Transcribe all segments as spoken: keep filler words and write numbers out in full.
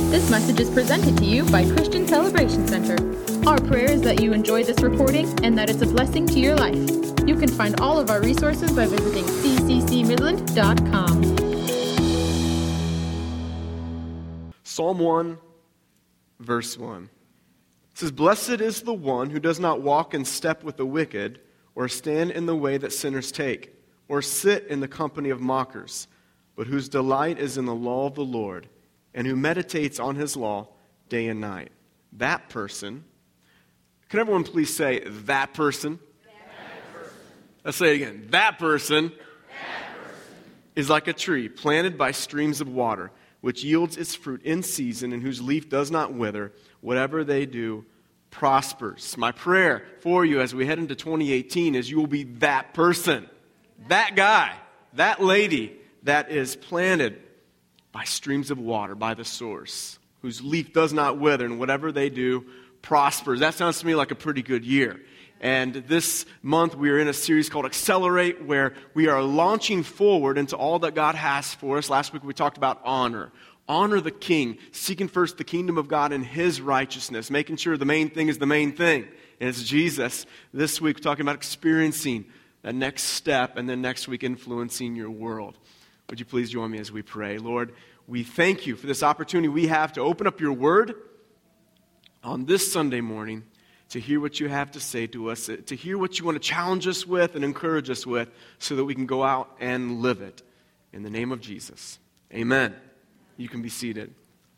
This message is presented to you by Christian Celebration Center. Our prayer is that you enjoy this recording and that it's a blessing to your life. You can find all of our resources by visiting c c c midland dot com. Psalm one, verse one. It says, "Blessed is the one who does not walk in step with the wicked, or stand in the way that sinners take, or sit in the company of mockers, but whose delight is in the law of the Lord, and who meditates on his law day and night." That person, can everyone please say, that person? That person. Let's say it again. That person, that person is like a tree planted by streams of water, which yields its fruit in season, and whose leaf does not wither. Whatever they do prospers. My prayer for you as we head into twenty eighteen is you will be that person, that guy, that lady that is planted by streams of water, by the source, whose leaf does not wither, and whatever they do prospers. That sounds to me like a pretty good year. And this month we are in a series called Accelerate, where we are launching forward into all that God has for us. Last week we talked about honor. Honor the King, seeking first the kingdom of God and His righteousness, making sure the main thing is the main thing, and it's Jesus. This week we're talking about experiencing that next step, and then next week influencing your world. Would you please join me as we pray? Lord, we thank you for this opportunity we have to open up your word on this Sunday morning, to hear what you have to say to us, to hear what you want to challenge us with and encourage us with, so that we can go out and live it. In the name of Jesus, amen. You can be seated.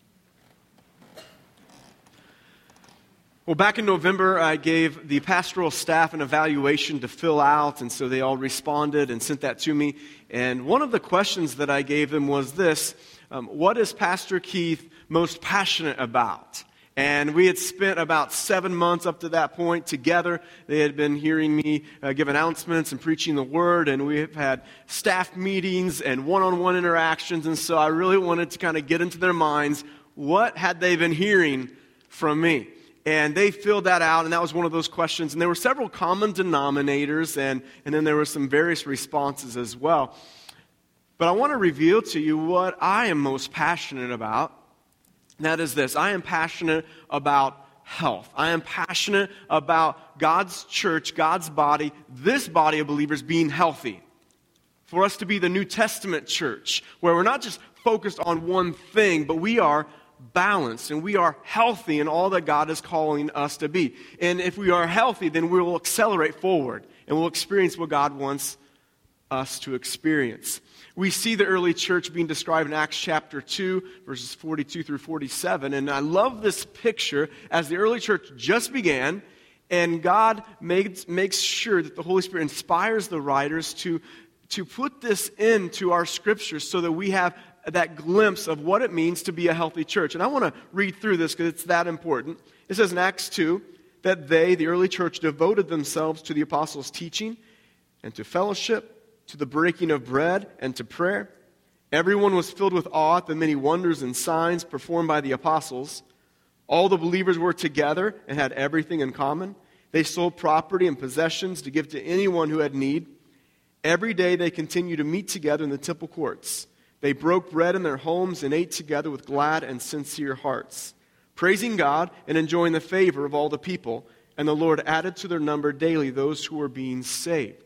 Well, back in November, I gave the pastoral staff an evaluation to fill out, and so they all responded and sent that to me. And one of the questions that I gave them was this: um, what is Pastor Keith most passionate about? And we had spent about seven months up to that point together. They had been hearing me uh, give announcements and preaching the word, and we have had staff meetings and one-on-one interactions. And so I really wanted to kind of get into their minds, what had they been hearing from me? And they filled that out, and that was one of those questions. And there were several common denominators, and, and then there were some various responses as well. But I want to reveal to you what I am most passionate about. And that is this: I am passionate about health. I am passionate about God's church, God's body, this body of believers being healthy. For us to be the New Testament church, where we're not just focused on one thing, but we are balanced and we are healthy in all that God is calling us to be. And if we are healthy, then we will accelerate forward and we'll experience what God wants us to experience. We see the early church being described in Acts chapter two, verses forty-two through forty-seven. And I love this picture as the early church just began, and God makes, makes sure that the Holy Spirit inspires the writers to, to put this into our scriptures so that we have that glimpse of what it means to be a healthy church. And I want to read through this because it's that important. It says in Acts two that they, the early church, devoted themselves to the apostles' teaching and to fellowship, to the breaking of bread, and to prayer. Everyone was filled with awe at the many wonders and signs performed by the apostles. All the believers were together and had everything in common. They sold property and possessions to give to anyone who had need. Every day they continued to meet together in the temple courts. They broke bread in their homes and ate together with glad and sincere hearts, praising God and enjoying the favor of all the people. And the Lord added to their number daily those who were being saved.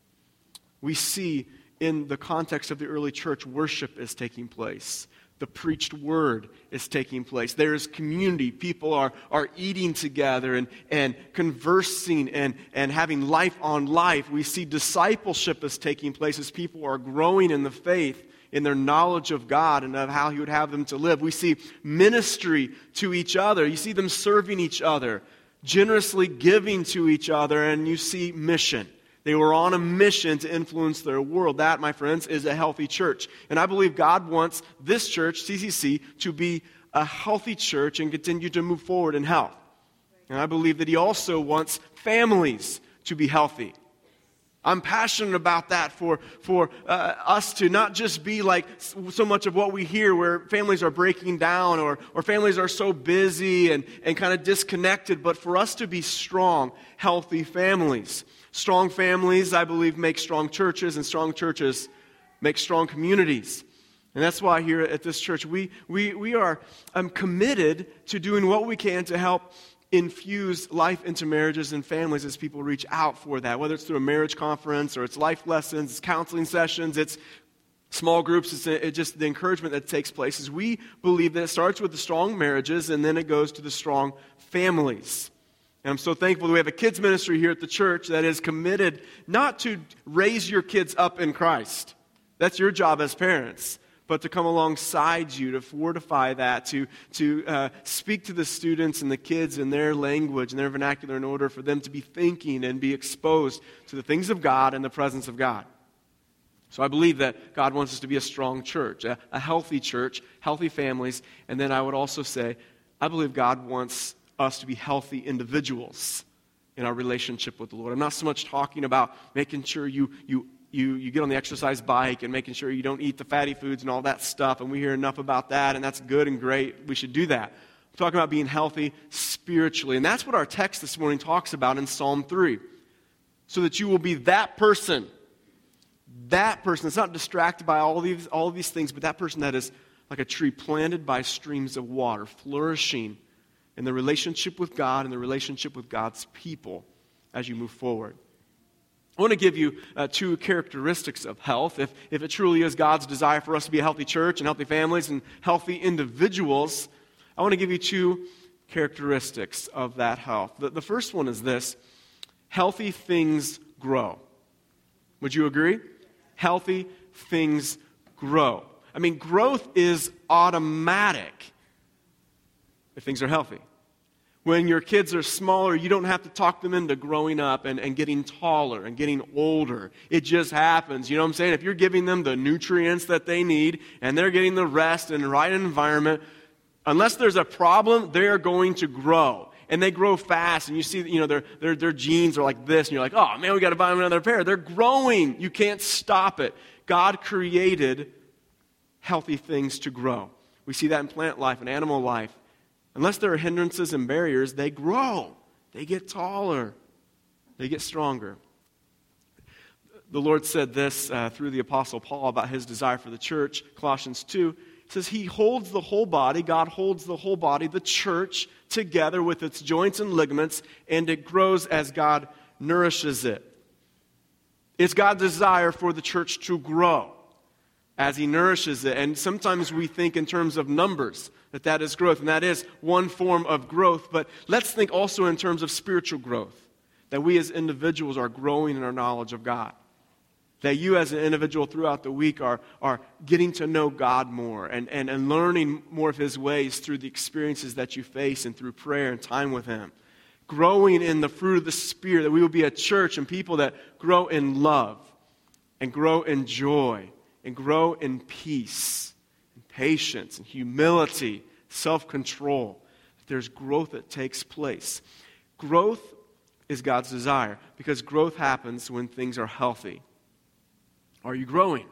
We see in the context of the early church, worship is taking place. The preached word is taking place. There is community. People are, are eating together and, and conversing and, and having life on life. We see discipleship is taking place as people are growing in the faith, in their knowledge of God and of how He would have them to live. We see ministry to each other. You see them serving each other, generously giving to each other, and you see mission. They were on a mission to influence their world. That, my friends, is a healthy church. And I believe God wants this church, C C C, to be a healthy church and continue to move forward in health. And I believe that He also wants families to be healthy. I'm passionate about that for, for uh, us to not just be like so much of what we hear where families are breaking down or, or families are so busy and, and kind of disconnected, but for us to be strong, healthy families. Strong families, I believe, make strong churches, and strong churches make strong communities. And that's why here at this church, we, we, we are um, committed to doing what we can to help infuse life into marriages and families as people reach out for that, whether it's through a marriage conference or it's life lessons, it's counseling sessions, it's small groups, it's, it's just the encouragement that takes place. Is we believe that it starts with the strong marriages and then it goes to the strong families. And I'm so thankful that we have a kids ministry here at the church that is committed not to raise your kids up in Christ. That's your job as parents. But to come alongside you, to fortify that, to, to uh, speak to the students and the kids in their language and their vernacular in order for them to be thinking and be exposed to the things of God and the presence of God. So I believe that God wants us to be a strong church, a, a healthy church, healthy families. And then I would also say, I believe God wants us to be healthy individuals in our relationship with the Lord. I'm not so much talking about making sure you you You, you get on the exercise bike and making sure you don't eat the fatty foods and all that stuff, and we hear enough about that, and that's good and great. We should do that. I'm talking about being healthy spiritually, and that's what our text this morning talks about in Psalm three. So that you will be that person, that person that's not distracted by all these, all of these things, but that person that is like a tree planted by streams of water, flourishing in the relationship with God and the relationship with God's people as you move forward. I want to give you uh, two characteristics of health. If, if it truly is God's desire for us to be a healthy church and healthy families and healthy individuals, I want to give you two characteristics of that health. The, the first one is this: healthy things grow. Would you agree? Healthy things grow. I mean, growth is automatic if things are healthy. When your kids are smaller, you don't have to talk them into growing up and, and getting taller and getting older. It just happens. You know what I'm saying? If you're giving them the nutrients that they need and they're getting the rest and the right environment, unless there's a problem, they're going to grow. And they grow fast. And you see, you know, their, their, their genes are like this. And you're like, oh, man, we got to buy them another pair. They're growing. You can't stop it. God created healthy things to grow. We see that in plant life and animal life. Unless there are hindrances and barriers, they grow. They get taller. They get stronger. The Lord said this uh, through the Apostle Paul about his desire for the church. Colossians two says he holds the whole body, God holds the whole body, the church, together with its joints and ligaments, and it grows as God nourishes it. It's God's desire for the church to grow as he nourishes it. And sometimes we think in terms of numbers, that that is growth, and that is one form of growth. But let's think also in terms of spiritual growth, that we as individuals are growing in our knowledge of God. That you as an individual throughout the week are, are getting to know God more and, and, and learning more of his ways through the experiences that you face and through prayer and time with him. Growing in the fruit of the Spirit, that we will be a church and people that grow in love and grow in joy and grow in peace, patience and humility, self-control. There's growth that takes place. Growth is God's desire because growth happens when things are healthy. Are you growing?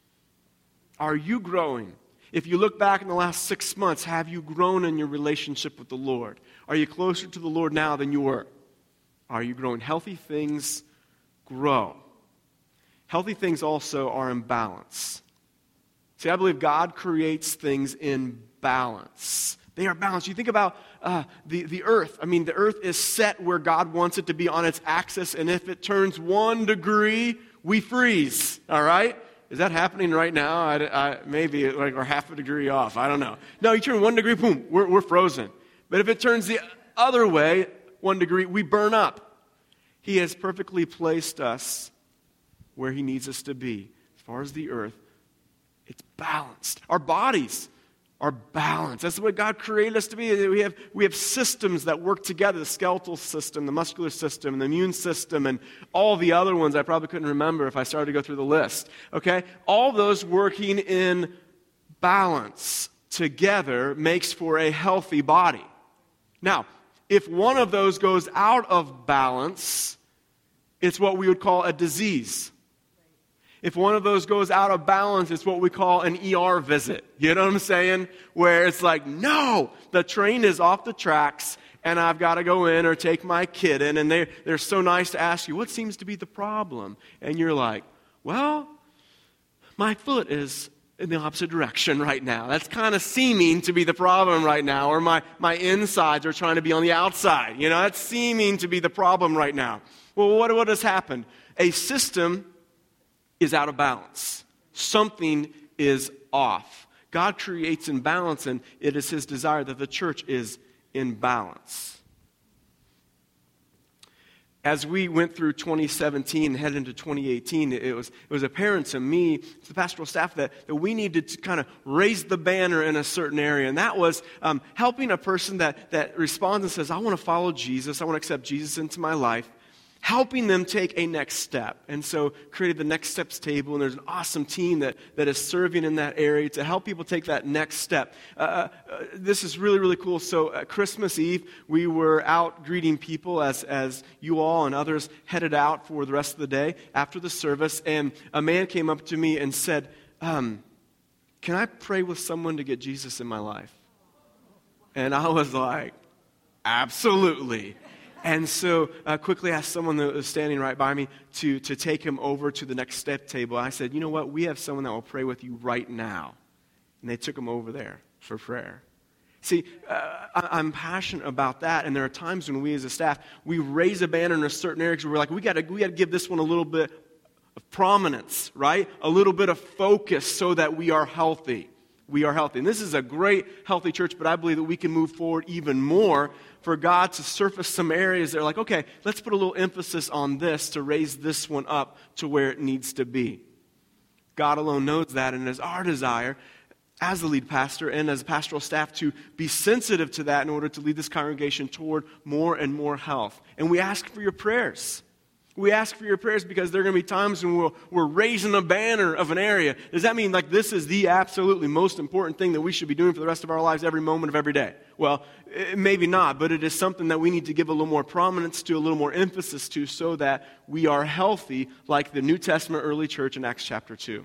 Are you growing? If you look back in the last six months, have you grown in your relationship with the Lord? Are you closer to the Lord now than you were? Are you growing? Healthy things grow. Healthy things also are in balance. See, I believe God creates things in balance. They are balanced. You think about uh, the, the earth. I mean, the earth is set where God wants it to be on its axis, and if it turns one degree, we freeze, all right? Is that happening right now? I, I, maybe like we're half a degree off. I don't know. No, you turn one degree, boom, we're, we're frozen. But if it turns the other way, one degree, we burn up. He has perfectly placed us where he needs us to be. As far as the earth, it's balanced. Our bodies are balanced. That's what God created us to be. We have, we have systems that work together, the skeletal system, the muscular system, the immune system, and all the other ones I probably couldn't remember if I started to go through the list. Okay? All those working in balance together makes for a healthy body. Now, if one of those goes out of balance, it's what we would call a disease. If one of those goes out of balance, it's what we call an E R visit. You know what I'm saying? Where it's like, no, the train is off the tracks and I've got to go in or take my kid in. And they, they're so nice to ask you, what seems to be the problem? And you're like, well, my foot is in the opposite direction right now. That's kind of seeming to be the problem right now, or my, my insides are trying to be on the outside. You know, that's seeming to be the problem right now. Well, what, what has happened? A system is out of balance. Something is off. God creates in balance, and it is His desire that the church is in balance. As we went through twenty seventeen and headed into twenty eighteen, it was, it was apparent to me, to the pastoral staff, that, that we needed to kind of raise the banner in a certain area. And that was um, helping a person that, that responds and says, I want to follow Jesus, I want to accept Jesus into my life, helping them take a next step. And so created the Next Steps table, and there's an awesome team that, that is serving in that area to help people take that next step. Uh, uh, this is really, really cool. So at Christmas Eve, we were out greeting people as, as you all and others headed out for the rest of the day after the service, and a man came up to me and said, um, can I pray with someone to get Jesus in my life? And I was like, absolutely. And so I uh, quickly asked someone that was standing right by me to, to take him over to the Next Step table. I said, you know what, we have someone that will pray with you right now. And they took him over there for prayer. See, uh, I, I'm passionate about that, and there are times when we as a staff, we raise a banner in a certain area because we're like, we got to we got to give this one a little bit of prominence, right? A little bit of focus so that we are healthy. We are healthy. And this is a great, healthy church, but I believe that we can move forward even more for God to surface some areas that are like, okay, let's put a little emphasis on this to raise this one up to where it needs to be. God alone knows that, and it is our desire as the lead pastor and as pastoral staff to be sensitive to that in order to lead this congregation toward more and more health. And we ask for your prayers. We ask for your prayers because there are going to be times when we're, we're raising a banner of an area. Does that mean like this is the absolutely most important thing that we should be doing for the rest of our lives every moment of every day? Well, it, maybe not, but it is something that we need to give a little more prominence to, a little more emphasis to, so that we are healthy like the New Testament early church in Acts chapter two.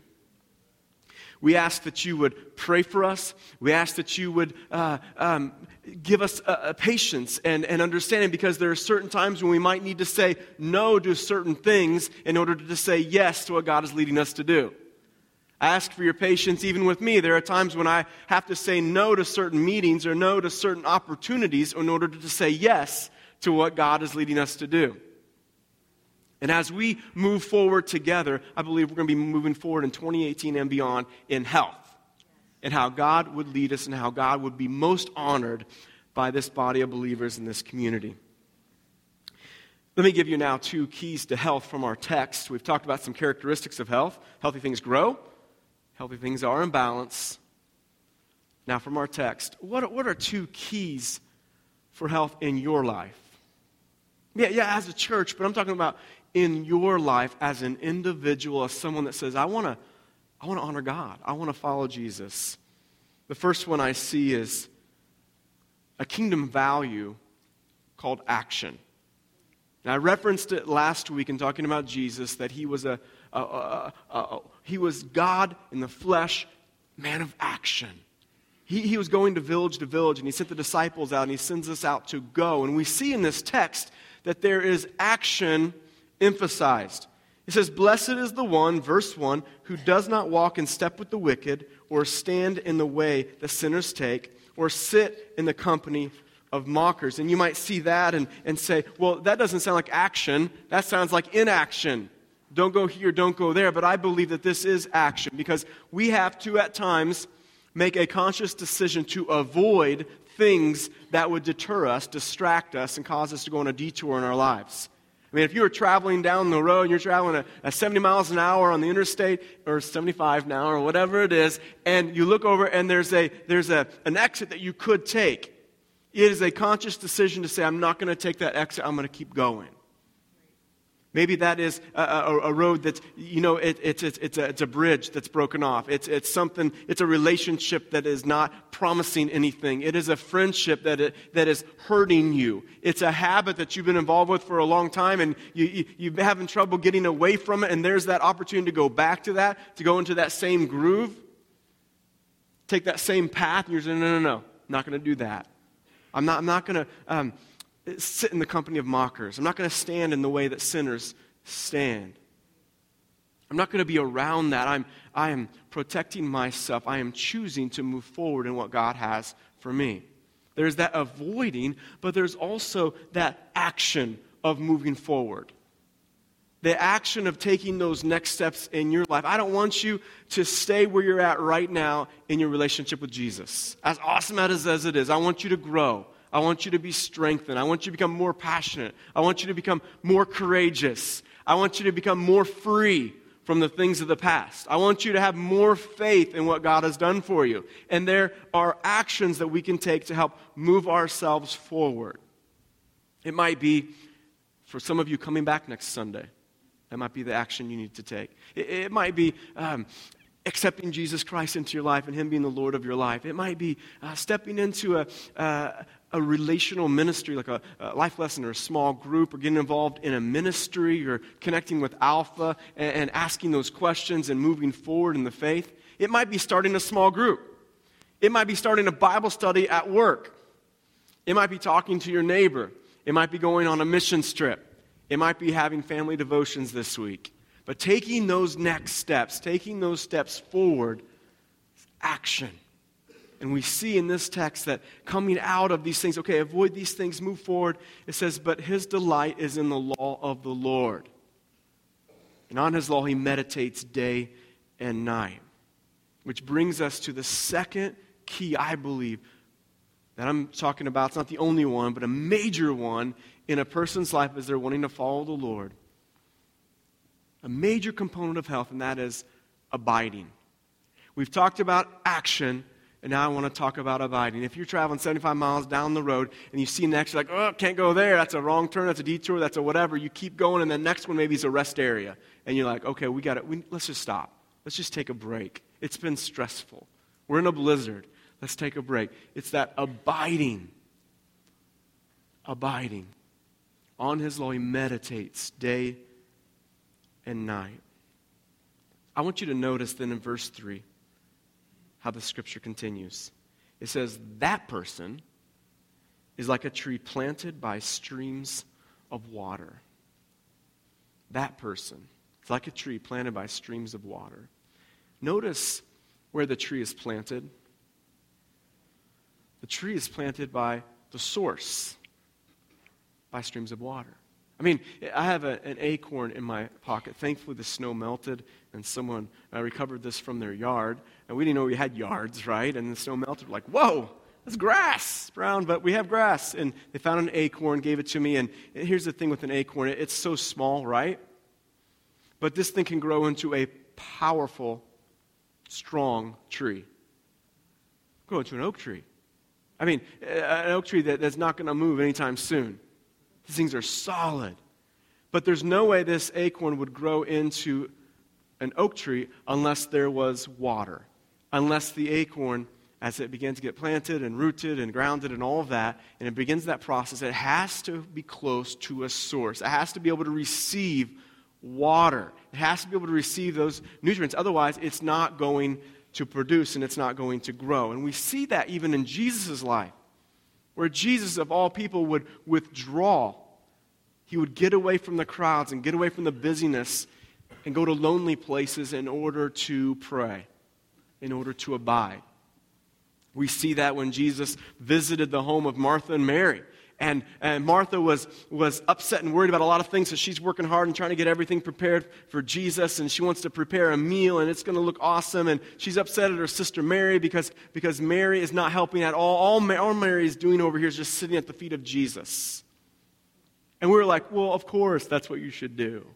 We ask that you would pray for us. We ask that you would uh, um, give us a, a patience and, and understanding, because there are certain times when we might need to say no to certain things in order to say yes to what God is leading us to do. I ask for your patience even with me. There are times when I have to say no to certain meetings or no to certain opportunities in order to say yes to what God is leading us to do. And as we move forward together, I believe we're going to be moving forward in twenty eighteen and beyond in health, and how God would lead us and how God would be most honored by this body of believers in this community. Let me give you now two keys to health from our text. We've talked about some characteristics of health. Healthy things grow. Healthy things are in balance. Now from our text, what, what are two keys for health in your life? Yeah, yeah, as a church, but I'm talking about in your life as an individual, as someone that says, I want to I want to honor God. I want to follow Jesus. The first one I see is a kingdom value called action. And I referenced it last week in talking about Jesus, that he was a, a, a, a, a he was God in the flesh, man of action. He, he was going to village to village, and he sent the disciples out, and he sends us out to go. And we see in this text that there is action emphasized. It says, blessed is the one, verse one, who does not walk in step with the wicked, or stand in the way the sinners take, or sit in the company of mockers. And you might see that and, and say, well, that doesn't sound like action. That sounds like inaction. Don't go here, don't go there. But I believe that this is action, because we have to, at times, make a conscious decision to avoid things that would deter us, distract us, and cause us to go on a detour in our lives. I mean, if you were traveling down the road and you're traveling at, at seventy miles an hour on the interstate, or seventy-five now, or whatever it is, and you look over and there's a there's a an exit that you could take, it is a conscious decision to say, I'm not going to take that exit, I'm going to keep going. Maybe that is a, a, a road that's, you know, it, it's, it's, it's, a, it's a bridge that's broken off. It's, it's something, it's a relationship that is not promising anything. It is a friendship that, it, that is hurting you. It's a habit that you've been involved with for a long time, and you, you, you're having trouble getting away from it, and there's that opportunity to go back to that, to go into that same groove, take that same path, and you're saying, no, no, no, I'm not going to do that. I'm not, I'm not going to... Um, sit in the company of mockers. I'm not going to stand in the way that sinners stand. I'm not going to be around that. I'm, I am protecting myself. I am choosing to move forward in what God has for me. There's that avoiding, but there's also that action of moving forward. The action of taking those next steps in your life. I don't want you to stay where you're at right now in your relationship with Jesus. As awesome as, as it is, I want you to grow. I want you to be strengthened. I want you to become more passionate. I want you to become more courageous. I want you to become more free from the things of the past. I want you to have more faith in what God has done for you. And there are actions that we can take to help move ourselves forward. It might be, for some of you, coming back next Sunday. That might be the action you need to take. It, it might be um, accepting Jesus Christ into your life and Him being the Lord of your life. It might be uh, stepping into a, uh, a relational ministry, like a, a life lesson or a small group, or getting involved in a ministry, or connecting with Alpha and, and asking those questions and moving forward in the faith. It might be starting a small group. It might be starting a Bible study at work. It might be talking to your neighbor. It might be going on a missions trip. It might be having family devotions this week. But taking those next steps, taking those steps forward, is action. And we see in this text that coming out of these things, okay, avoid these things, move forward. It says, but his delight is in the law of the Lord. And on his law he meditates day and night. Which brings us to the second key, I believe, that I'm talking about. It's not the only one, but a major one in a person's life as they're wanting to follow the Lord. A major component of health, and that is abiding. We've talked about action, and now I want to talk about abiding. If you're traveling seventy-five miles down the road and you see next, you're like, oh, can't go there. That's a wrong turn. That's a detour. That's a whatever. You keep going, and the next one maybe is a rest area. And you're like, okay, we got it. We, let's just stop. Let's just take a break. It's been stressful. We're in a blizzard. Let's take a break. It's that abiding. Abiding. On his law he meditates day and night. I want you to notice then in verse three how the scripture continues. It says, that person is like a tree planted by streams of water. That person is like a tree planted by streams of water. Notice where the tree is planted. The tree is planted by the source, by streams of water. I mean, I have a, an acorn in my pocket. Thankfully, the snow melted, and someone uh, recovered this from their yard. And we didn't know we had yards, right? And the snow melted. We're like, whoa, that's grass, brown, but we have grass. And they found an acorn, gave it to me. And here's the thing with an acorn. It's so small, right? But this thing can grow into a powerful, strong tree. Grow into an oak tree. I mean, an oak tree that, that's not going to move anytime soon. These things are solid. But there's no way this acorn would grow into an oak tree unless there was water. Unless the acorn, as it begins to get planted and rooted and grounded and all of that, and it begins that process, it has to be close to a source. It has to be able to receive water. It has to be able to receive those nutrients. Otherwise, it's not going to produce and it's not going to grow. And we see that even in Jesus' life, where Jesus, of all people, would withdraw. He would get away from the crowds and get away from the busyness and go to lonely places in order to pray, in order to abide. We see that when Jesus visited the home of Martha and Mary. And, and Martha was, was upset and worried about a lot of things, so she's working hard and trying to get everything prepared for Jesus, and she wants to prepare a meal, and it's going to look awesome, and she's upset at her sister Mary because, because Mary is not helping at all. All, Ma- all Mary is doing over here is just sitting at the feet of Jesus. And we were like, well, of course, that's what you should do.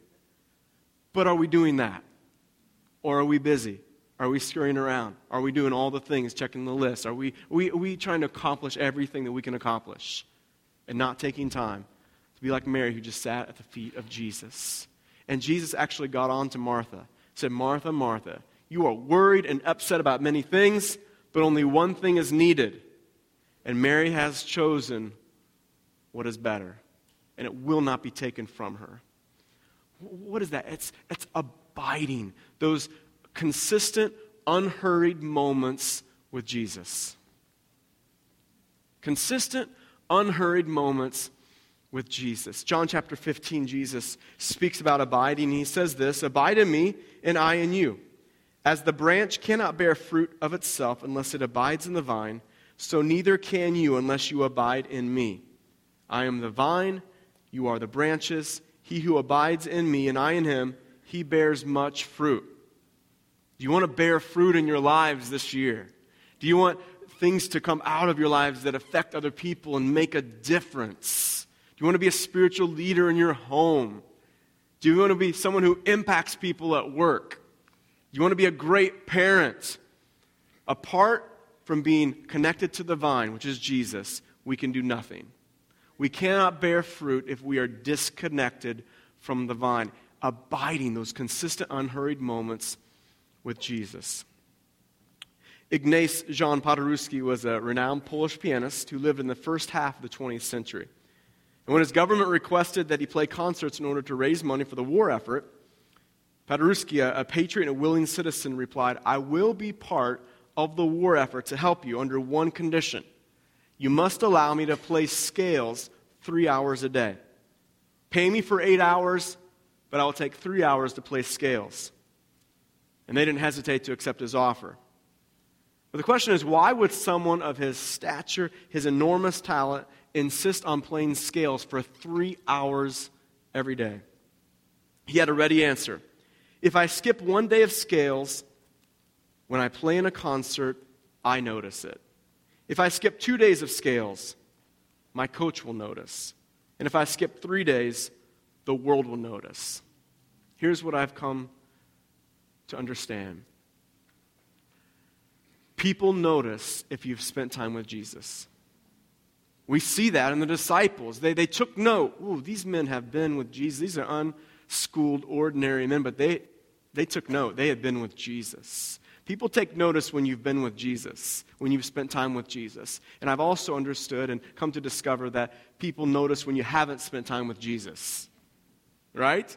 But are we doing that? Or are we busy? Are we scurrying around? Are we doing all the things, checking the list? Are we, are we, are we trying to accomplish everything that we can accomplish? And not taking time to be like Mary, who just sat at the feet of Jesus. And Jesus actually got on to Martha, said, Martha, Martha, you are worried and upset about many things, but only one thing is needed. And Mary has chosen what is better, and it will not be taken from her. What is that? It's, it's abiding, those consistent, unhurried moments with Jesus. Consistent, unhurried moments with Jesus. John chapter fifteen, Jesus speaks about abiding. He says this, "Abide in me, and I in you. As the branch cannot bear fruit of itself unless it abides in the vine, so neither can you unless you abide in me. I am the vine, you are the branches. He who abides in me and I in him, he bears much fruit." Do you want to bear fruit in your lives this year? Do you want things to come out of your lives that affect other people and make a difference? Do you want to be a spiritual leader in your home? Do you want to be someone who impacts people at work? Do you want to be a great parent? Apart from being connected to the vine, which is Jesus, we can do nothing. We cannot bear fruit if we are disconnected from the vine, abiding those consistent, unhurried moments with Jesus. Ignaz Jan Paderewski was a renowned Polish pianist who lived in the first half of the twentieth century. And when his government requested that he play concerts in order to raise money for the war effort, Paderewski, a, a patriot and a willing citizen, replied, "I will be part of the war effort to help you under one condition. You must allow me to play scales three hours a day. Pay me for eight hours, but I will take three hours to play scales." And they didn't hesitate to accept his offer. But the question is, why would someone of his stature, his enormous talent, insist on playing scales for three hours every day? He had a ready answer. "If I skip one day of scales, when I play in a concert, I notice it. If I skip two days of scales, my coach will notice. And if I skip three days, the world will notice." Here's what I've come to understand. People notice if you've spent time with Jesus. We see that in the disciples. They, they took note. Ooh, these men have been with Jesus. These are unschooled, ordinary men, but they, they took note. They had been with Jesus. People take notice when you've been with Jesus, when you've spent time with Jesus. And I've also understood and come to discover that people notice when you haven't spent time with Jesus. Right?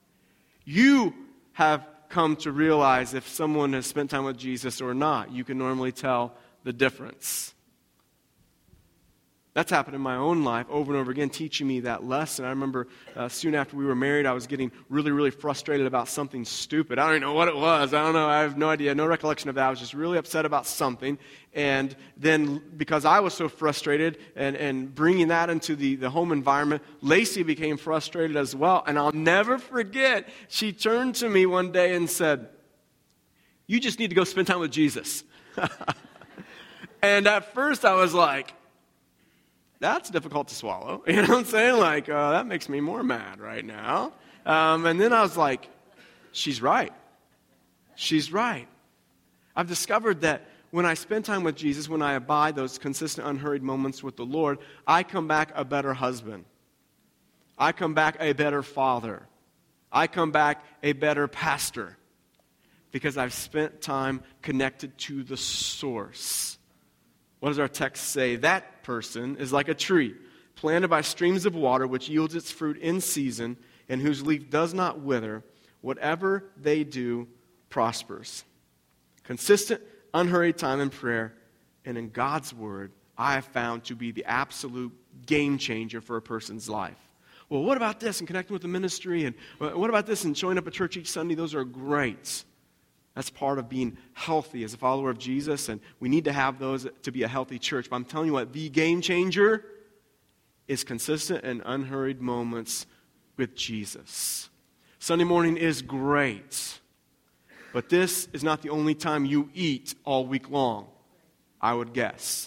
You have come to realize if someone has spent time with Jesus or not. You can normally tell the difference. That's happened in my own life over and over again, teaching me that lesson. I remember uh, soon after we were married, I was getting really, really frustrated about something stupid. I don't even know what it was. I don't know. I have no idea, no recollection of that. I was just really upset about something. And then because I was so frustrated and, and bringing that into the, the home environment, Lacey became frustrated as well. And I'll never forget, she turned to me one day and said, "You just need to go spend time with Jesus." And at first I was like, that's difficult to swallow. You know what I'm saying? Like, uh, that makes me more mad right now. Um, and then I was like, she's right. She's right. I've discovered that when I spend time with Jesus, when I abide those consistent, unhurried moments with the Lord, I come back a better husband. I come back a better father. I come back a better pastor. Because I've spent time connected to the source. What does our text say? That person is like a tree planted by streams of water, which yields its fruit in season, and whose leaf does not wither. Whatever they do prospers. Consistent, unhurried time in prayer and in God's Word, I have found to be the absolute game changer for a person's life. Well, what about this and connecting with the ministry? And what about this and showing up at church each Sunday? Those are great. That's part of being healthy as a follower of Jesus, and we need to have those to be a healthy church. But I'm telling you what, the game changer is consistent and unhurried moments with Jesus. Sunday morning is great, but this is not the only time you eat all week long, I would guess.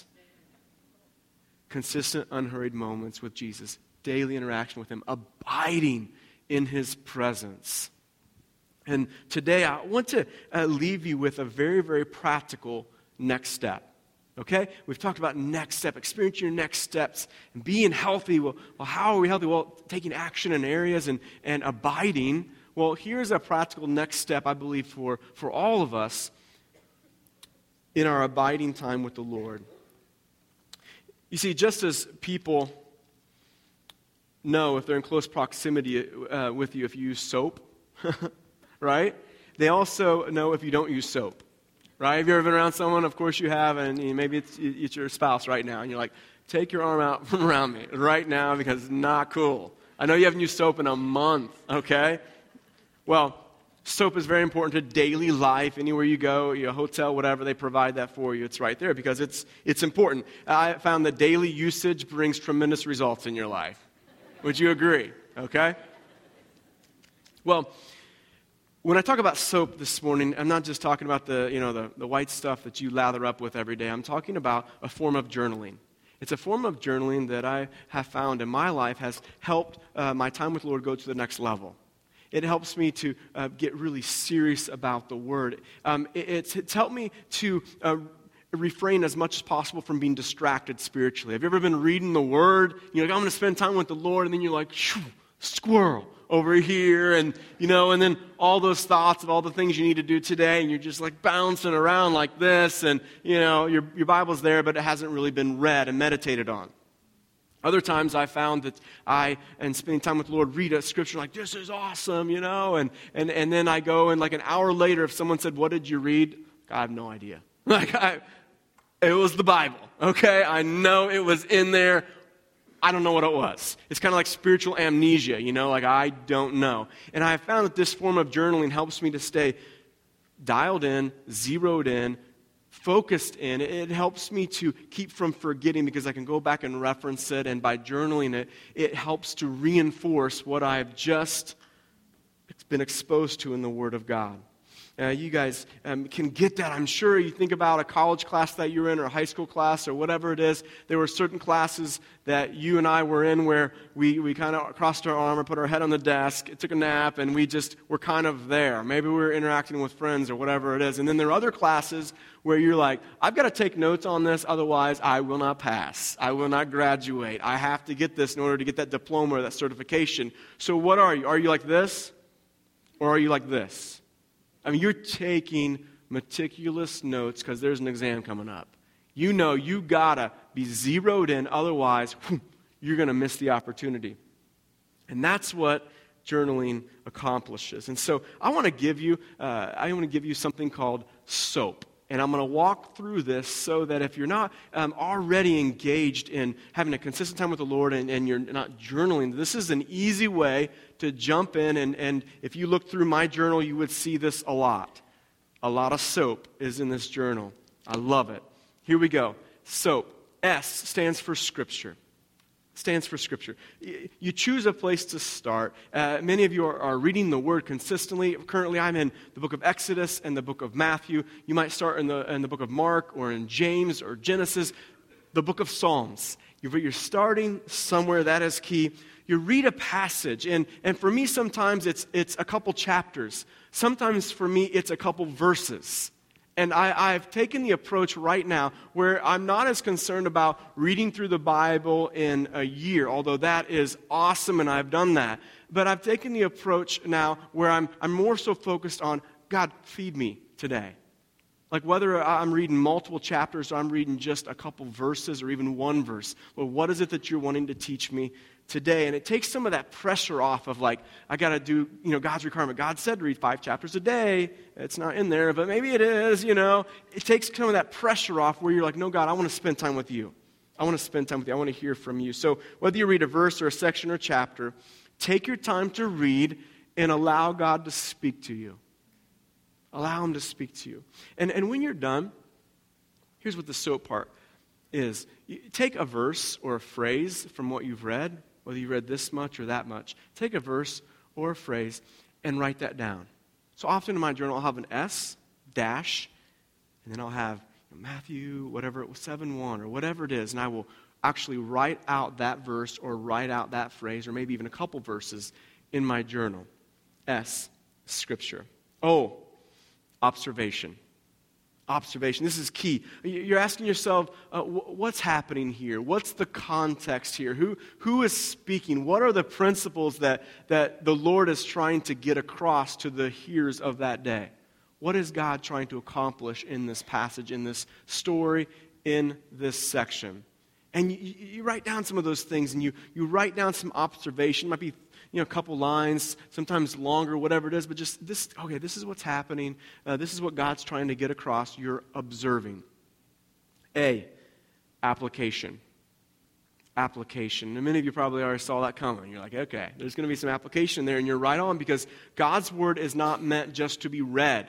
Consistent, unhurried moments with Jesus, daily interaction with Him, abiding in His presence. And today I want to uh, leave you with a very, very practical next step. Okay? We've talked about next step, experiencing your next steps, and being healthy. Well, well, how are we healthy? Well, taking action in areas and, and abiding. Well, here's a practical next step, I believe, for, for all of us in our abiding time with the Lord. You see, just as people know if they're in close proximity uh, with you if you use soap, right? They also know if you don't use soap, right? Have you ever been around someone? Of course you have, and maybe it's, it's your spouse right now, and you're like, take your arm out from around me right now because it's not cool. I know you haven't used soap in a month, okay? Well, soap is very important to daily life. Anywhere you go, your hotel, whatever, they provide that for you. It's right there because it's it's important. I found that daily usage brings tremendous results in your life. Would you agree? Okay? Well, when I talk about soap this morning, I'm not just talking about the, you know, the, the white stuff that you lather up with every day. I'm talking about a form of journaling. It's a form of journaling that I have found in my life has helped uh, my time with the Lord go to the next level. It helps me to uh, get really serious about the Word. Um, it, it's, it's helped me to uh, refrain as much as possible from being distracted spiritually. Have you ever been reading the Word? You're like, I'm going to spend time with the Lord, and then you're like, shoo, squirrel over here, and you know, and then all those thoughts of all the things you need to do today, and you're just like bouncing around like this, and you know, your your Bible's there, but it hasn't really been read and meditated on. Other times I found that I, and spending time with the Lord, read a scripture like, this is awesome, you know, and, and, and then I go and like an hour later, if someone said, what did you read? I have no idea. Like, I, it was the Bible, okay? I know it was in there. I don't know what it was. It's kind of like spiritual amnesia, you know, like I don't know. And I have found that this form of journaling helps me to stay dialed in, zeroed in, focused in. It helps me to keep from forgetting because I can go back and reference it, and by journaling it, it helps to reinforce what I've just been exposed to in the Word of God. Uh, you guys um, can get that. I'm sure you think about a college class that you're in or a high school class or whatever it is. There were certain classes that you and I were in where we, we kind of crossed our arm or put our head on the desk, took a nap, and we just were kind of there. Maybe we were interacting with friends or whatever it is. And then there are other classes where you're like, I've got to take notes on this, otherwise I will not pass. I will not graduate. I have to get this in order to get that diploma or that certification. So what are you? Are you like this? Or are you like this? I mean, you're taking meticulous notes because there's an exam coming up. You know you got to be zeroed in, otherwise whew, you're going to miss the opportunity. And that's what journaling accomplishes. And so I want to give you, uh, I want to give you something called SOAP. And I'm going to walk through this so that if you're not um, already engaged in having a consistent time with the Lord and, and you're not journaling, this is an easy way to jump in. And, and if you look through my journal, you would see this a lot. A lot of SOAP is in this journal. I love it. Here we go. SOAP. S stands for Scripture. Stands for Scripture. You choose a place to start. Uh, many of you are, are reading the Word consistently. Currently, I'm in the book of Exodus and the book of Matthew. You might start in the in the book of Mark or in James or Genesis, the book of Psalms. You're, you're starting somewhere. That is key. You read a passage, and, and for me, sometimes it's it's a couple chapters. Sometimes for me, it's a couple verses. And I, I've taken the approach right now where I'm not as concerned about reading through the Bible in a year, although that is awesome and I've done that. But I've taken the approach now where I'm, I'm more so focused on, God, feed me today. Like whether I'm reading multiple chapters or I'm reading just a couple verses or even one verse. Well, what is it that you're wanting to teach me today? And it takes some of that pressure off of like, I got to do, you know, God's requirement. God said read five chapters a day. It's not in there, but maybe it is, you know. It takes some of that pressure off where you're like, no, God, I want to spend time with you. I want to spend time with you. I want to hear from you. So whether you read a verse or a section or chapter, take your time to read and allow God to speak to you. Allow Him to speak to you. And, and when you're done, here's what the SOAP part is. You take a verse or a phrase from what you've read, whether you read this much or that much. Take a verse or a phrase and write that down. So often in my journal, I'll have an S, dash, and then I'll have you know, Matthew, whatever it was, seven one, or whatever it is, and I will actually write out that verse or write out that phrase or maybe even a couple verses in my journal. S, Scripture. O, observation. Observation. This is key. You're asking yourself, uh, what's happening here? What's the context here? Who, who is speaking? What are the principles that, that the Lord is trying to get across to the hearers of that day? What is God trying to accomplish in this passage, in this story, in this section? And you, you write down some of those things, and you, you write down some observation. It might be you know, a couple lines, sometimes longer, whatever it is, but just this, okay, this is what's happening. Uh, this is what God's trying to get across. You're observing. A, application. application. And many of you probably already saw that coming. You're like, okay, there's going to be some application there, and you're right on, because God's word is not meant just to be read.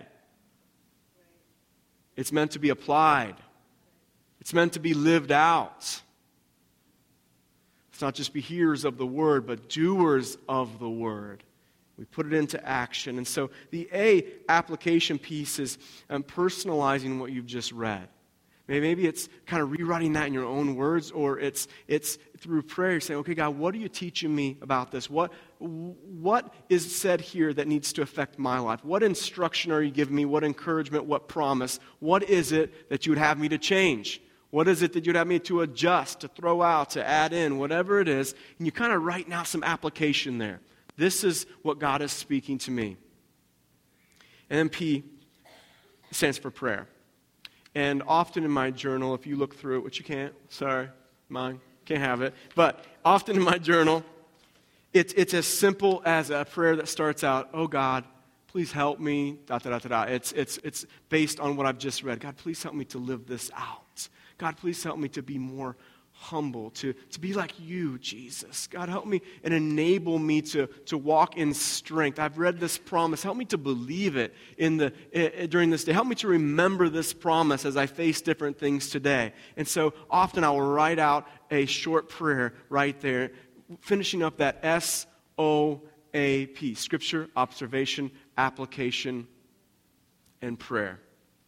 It's meant to be applied. It's meant to be lived out. It's not just be hearers of the word, but doers of the word. We put it into action. And so the A application piece is um, personalizing what you've just read. Maybe it's kind of rewriting that in your own words, or it's it's through prayer saying, okay, God, what are you teaching me about this? What what is said here that needs to affect my life? What instruction are you giving me? What encouragement? What promise? What is it that you would have me to change? What is it that you'd have me to adjust, to throw out, to add in, whatever it is? And you kind of write now some application there. This is what God is speaking to me. And then P stands for prayer. And often in my journal, if you look through it, which you can't, sorry, mine, can't have it. But often in my journal, it's, it's as simple as a prayer that starts out, oh God, please help me, da da da da da. It's, it's, it's based on what I've just read. God, please help me to live this out. God, please help me to be more humble, to, to be like you, Jesus. God, help me and enable me to, to walk in strength. I've read this promise. Help me to believe it in the uh, during this day. Help me to remember this promise as I face different things today. And so often I will write out a short prayer right there, finishing up that S O A P, Scripture, Observation, Application, and Prayer.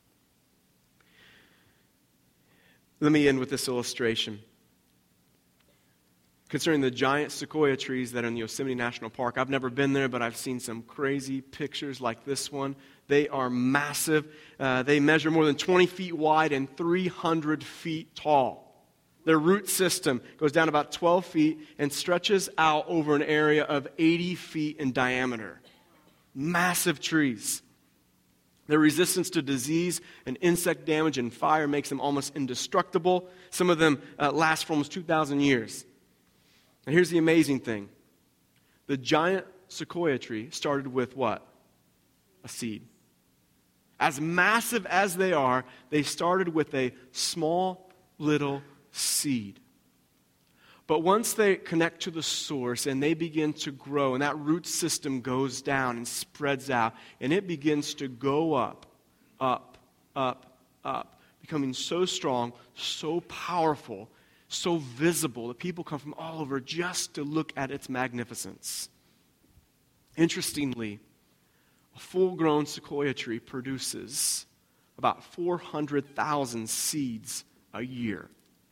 Let me end with this illustration. Concerning the giant sequoia trees that are in the Yosemite National Park. I've never been there, but I've seen some crazy pictures like this one. They are massive. Uh, they measure more than twenty feet wide and three hundred feet tall. Their root system goes down about twelve feet and stretches out over an area of eighty feet in diameter. Massive trees. Their resistance to disease and insect damage and fire makes them almost indestructible. Some of them uh, last for almost two thousand years. And here's the amazing thing. The giant sequoia tree started with what? A seed. As massive as they are, they started with a small little seed. But once they connect to the source and they begin to grow, and that root system goes down and spreads out, and it begins to go up, up, up, up, becoming so strong, so powerful, so visible that people come from all over just to look at its magnificence. Interestingly, a full-grown sequoia tree produces about four hundred thousand seeds a year.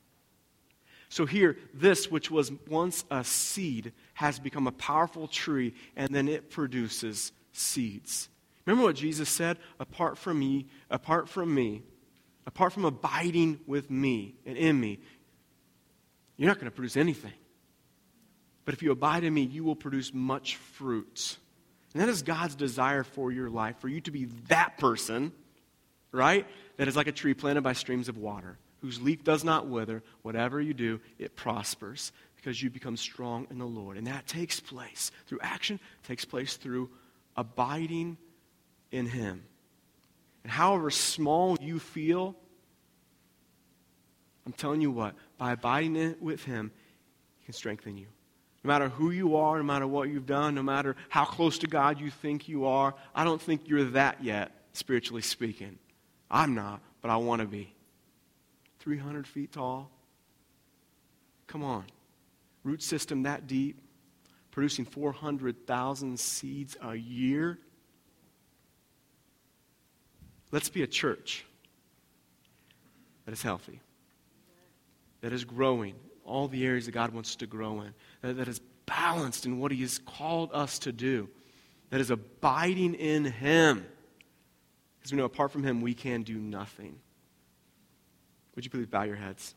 So here, this, which was once a seed, has become a powerful tree, and then it produces seeds. Remember what Jesus said? Apart from me, apart from me, apart from abiding with me and in me, you're not going to produce anything. But if you abide in me, you will produce much fruit. And that is God's desire for your life, for you to be that person, right? That is like a tree planted by streams of water, whose leaf does not wither. Whatever you do, it prospers because you become strong in the Lord. And that takes place through action, takes place through abiding in Him. And however small you feel, I'm telling you what, by abiding in, with Him, He can strengthen you. No matter who you are, no matter what you've done, no matter how close to God you think you are, I don't think you're that yet, spiritually speaking. I'm not, but I want to be. three hundred feet tall. Come on. Root system that deep, producing four hundred thousand seeds a year. Let's be a church that is healthy, that is growing in all the areas that God wants to grow in, that, that is balanced in what He has called us to do, that is abiding in Him. Because we know apart from Him, we can do nothing. Would you please bow your heads?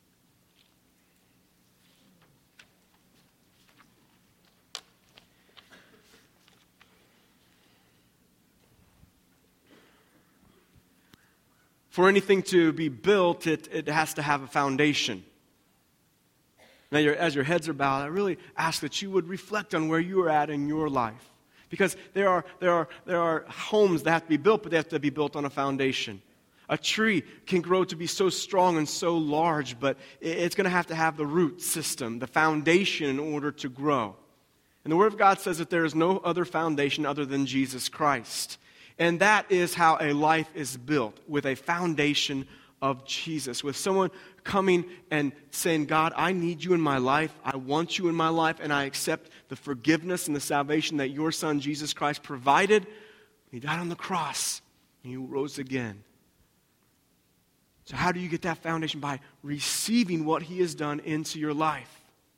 For anything to be built, it, it has to have a foundation. Now, your, as your heads are bowed, I really ask that you would reflect on where you are at in your life. Because there are, there are, there are homes that have to be built, but they have to be built on a foundation. A tree can grow to be so strong and so large, but it's going to have to have the root system, the foundation in order to grow. And the Word of God says that there is no other foundation other than Jesus Christ. And that is how a life is built, with a foundation of Jesus, with someone coming and saying, God, I need you in my life, I want you in my life, and I accept the forgiveness and the salvation that your Son, Jesus Christ, provided. He died on the cross, and He rose again. So how do you get that foundation? By receiving what He has done into your life.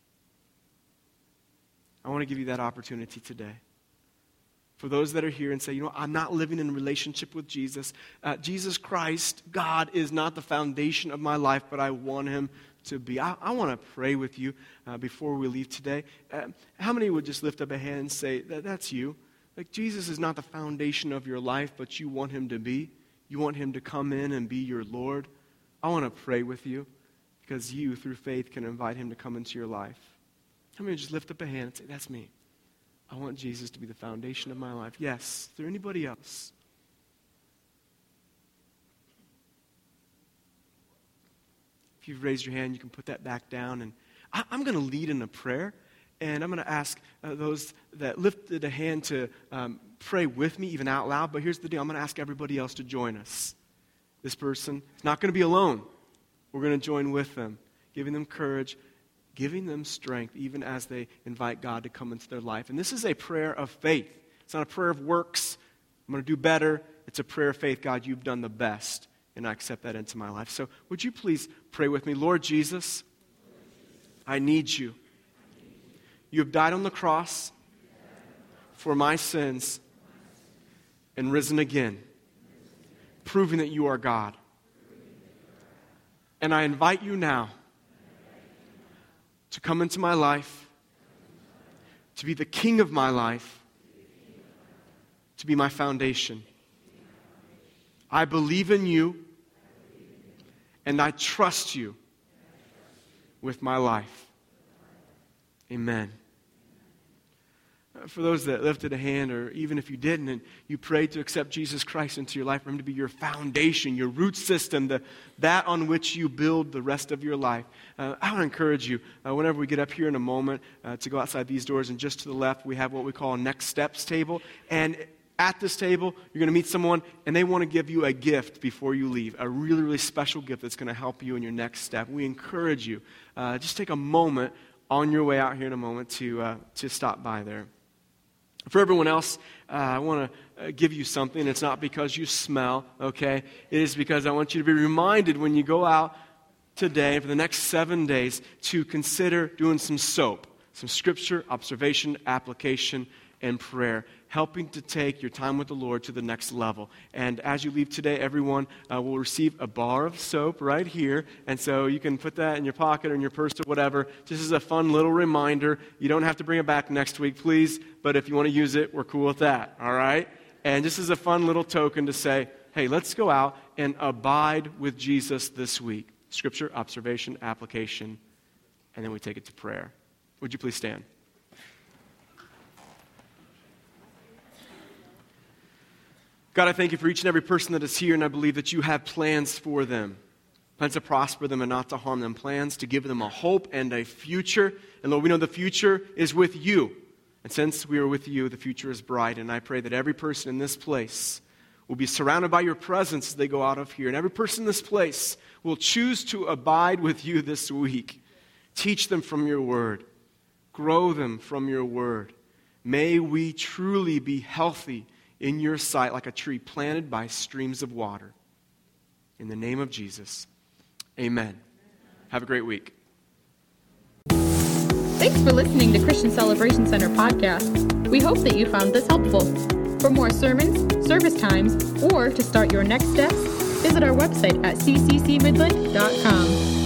I want to give you that opportunity today. For those that are here and say, you know, I'm not living in a relationship with Jesus. Uh, Jesus Christ, God, is not the foundation of my life, but I want Him to be. I, I want to pray with you uh, before we leave today. Uh, how many would just lift up a hand and say, that, that's you? Like, Jesus is not the foundation of your life, but you want Him to be. You want Him to come in and be your Lord. I want to pray with you because you, through faith, can invite Him to come into your life. How many would just lift up a hand and say, that's me? I want Jesus to be the foundation of my life. Yes. Is there anybody else? If you've raised your hand, you can put that back down. And I, I'm going to lead in a prayer. And I'm going to ask uh, those that lifted a hand to um, pray with me, even out loud. But here's the deal. I'm going to ask everybody else to join us. This person is not going to be alone. We're going to join with them, giving them courage, giving them strength, even as they invite God to come into their life. And this is a prayer of faith. It's not a prayer of works. I'm going to do better. It's a prayer of faith. God, you've done the best, and I accept that into my life. So would you please pray with me? Lord Jesus, I need you. You have died on the cross for my sins and risen again, proving that you are God. And I invite you now to come into my life, to be the king of my life, to be my foundation. I believe in you, and I trust you with my life. Amen. For those that lifted a hand, or even if you didn't, and you prayed to accept Jesus Christ into your life, for Him to be your foundation, your root system, the, that on which you build the rest of your life. Uh, I would encourage you, uh, whenever we get up here in a moment, uh, to go outside these doors, and just to the left, we have what we call a next steps table. And at this table, you're going to meet someone, and they want to give you a gift before you leave, a really, really special gift that's going to help you in your next step. We encourage you, uh, just take a moment on your way out here in a moment to uh, to stop by there. For everyone else, uh, I want to uh, give you something. It's not because you smell, okay? It is because I want you to be reminded when you go out today, for the next seven days, to consider doing some SOAP, some scripture, observation, application, and prayer, helping to take your time with the Lord to the next level. And as you leave today, everyone uh, will receive a bar of soap right here. And so you can put that in your pocket or in your purse or whatever. Just as a fun little reminder. You don't have to bring it back next week, please. But if you want to use it, we're cool with that, all right? And just as a fun little token to say, hey, let's go out and abide with Jesus this week. Scripture, observation, application, and then we take it to prayer. Would you please stand? God, I thank you for each and every person that is here, and I believe that you have plans for them. Plans to prosper them and not to harm them. Plans to give them a hope and a future. And Lord, we know the future is with you. And since we are with you, the future is bright. And I pray that every person in this place will be surrounded by your presence as they go out of here. And every person in this place will choose to abide with you this week. Teach them from your word. Grow them from your word. May we truly be healthy in your sight like a tree planted by streams of water. In the name of Jesus, amen. Have a great week. Thanks for listening to Christian Celebration Center podcast. We hope that you found this helpful. For more sermons, service times, or to start your next steps, visit our website at c c c midland dot com.